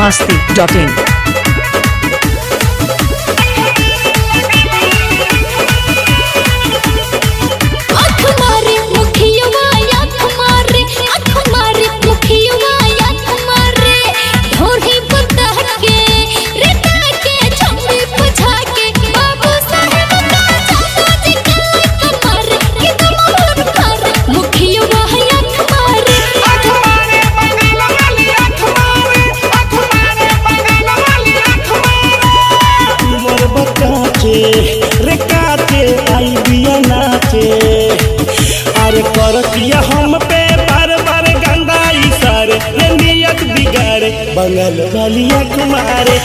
biharmasti.in अरे करतिया हम पे बार बार गंदा इशारे नियत बिगाड़े बंगल वाली आँख मारे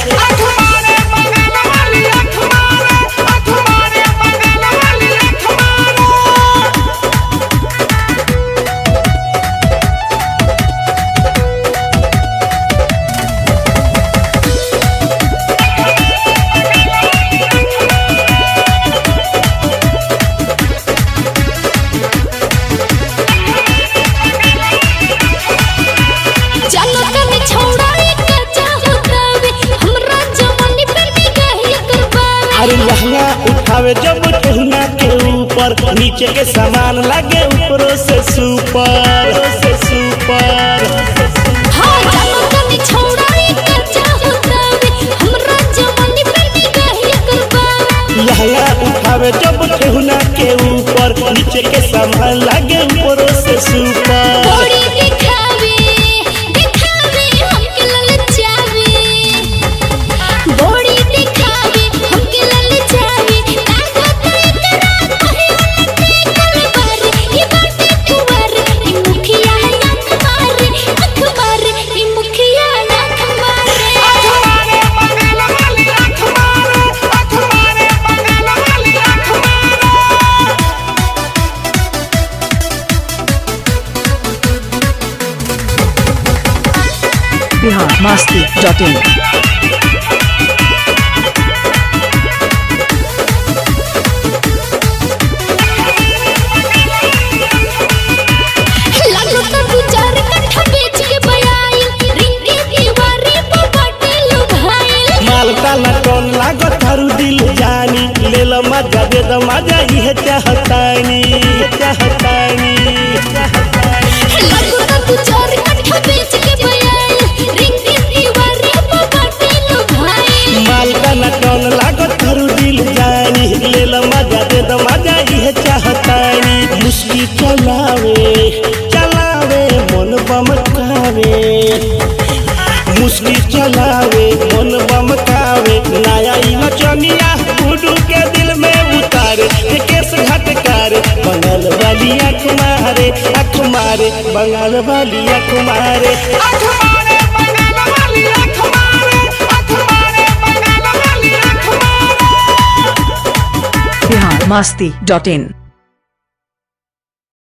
अरे लहंगा उठावे जब ठेहुना के ऊपर नीचे के सामान लगे ऊपरों से सुपर लहंगा उठावे जब ठेहुना के ऊपर नीचे के सामान लगे ऊपरों से सुपर biharmasti.in दिल जानी ले लो मजा दे दो मजा ये चाहतानी माल का नटन लागो थारू दिल जानी ले लो मजा दे दो मजा ये चाहतानी मुस्की चलावे मन बमकावे मुस्की चलावे मन बमकावे नया नचनिया गुडू के दिल में उतारे केस घटकार बंगाल वाली आँख मारे बंगाल वाली आँख मारे biharmasti.in